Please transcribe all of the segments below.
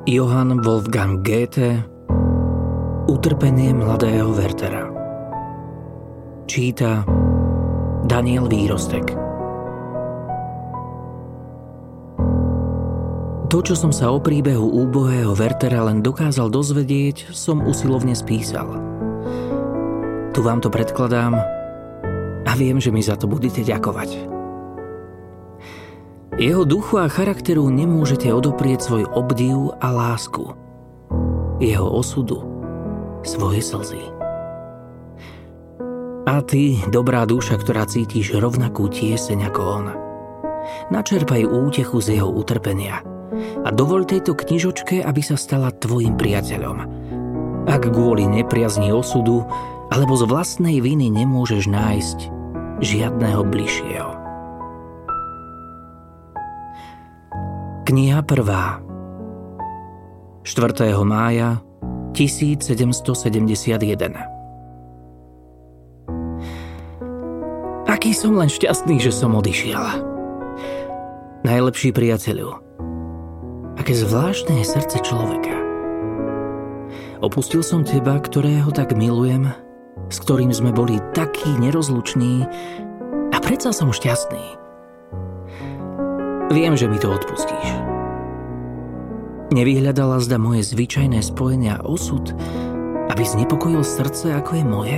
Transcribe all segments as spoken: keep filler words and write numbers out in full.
Johann Wolfgang Goethe. Utrpenie mladého Werthera. Číta Daniel Výrostek. To, čo som sa o príbehu úbohého Werthera len dokázal dozvedieť, som usilovne spísal. Tu vám to predkladám a viem, že mi za to budete ďakovať. Jeho duchu a charakteru nemôžete odoprieť svoj obdiv a lásku. Jeho osudu svoje slzy. A ty, dobrá duša, ktorá cítiš rovnakú tieseň ako on, načerpaj útechu z jeho utrpenia a dovoľ tejto knižočke, aby sa stala tvojim priateľom. Ak kvôli nepriazni osudu alebo z vlastnej viny nemôžeš nájsť žiadneho bližšieho. Kniha prvá. štvrtého mája tisícsedemstosedemdesiatjeden. Aký som len šťastný, že som odišiel. Najlepší priateľu. Aké zvláštne je srdce človeka. Opustil som teba, ktorého tak milujem, s ktorým sme boli takí nerozluční, a predsa som šťastný. Viem, že mi to odpustíš. Nevyhľadala zda moje zvyčajné spojenia osud, aby znepokojil srdce, ako je moje?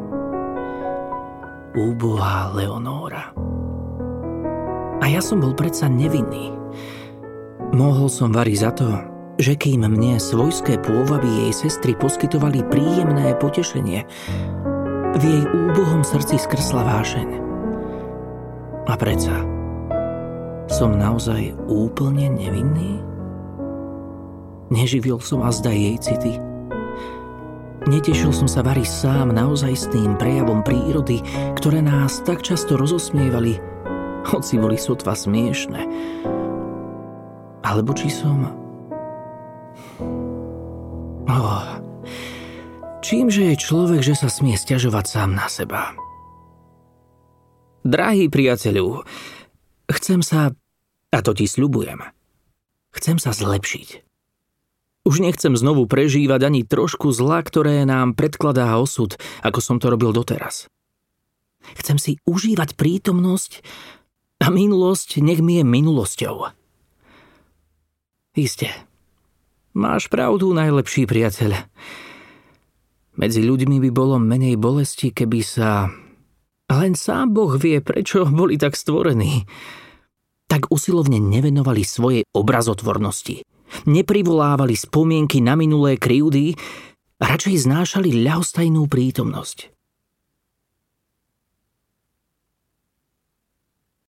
Úbohá Leonóra. A ja som bol predsa nevinný. Mohol som variť za to, že kým mne svojské pôvaby jej sestry poskytovali príjemné potešenie, v jej úbohom srdci skrsla vášeň. A predsa som naozaj úplne nevinný? Neživil som azda jej city? Netešil som sa vari sám naozajstným prejavom prírody, ktoré nás tak často rozosmievali, hoci boli sotva smiešne? Alebo či som... Oh, čímže je človek, že sa smie sťažovať sám na seba? Drahý priateľu, chcem sa, a to ti sľubujem, chcem sa zlepšiť. Už nechcem znovu prežívať ani trošku zla, ktoré nám predkladá osud, ako som to robil doteraz. Chcem si užívať prítomnosť a minulosť nech mi je minulosťou. Iste, máš pravdu, najlepší priateľ. Medzi ľuďmi by bolo menej bolesti, keby sa... Len sám Boh vie, prečo boli tak stvorení. Tak usilovne nevenovali svojej obrazotvornosti. Neprivolávali spomienky na minulé krivdy a radšej znášali ľahostajnú prítomnosť.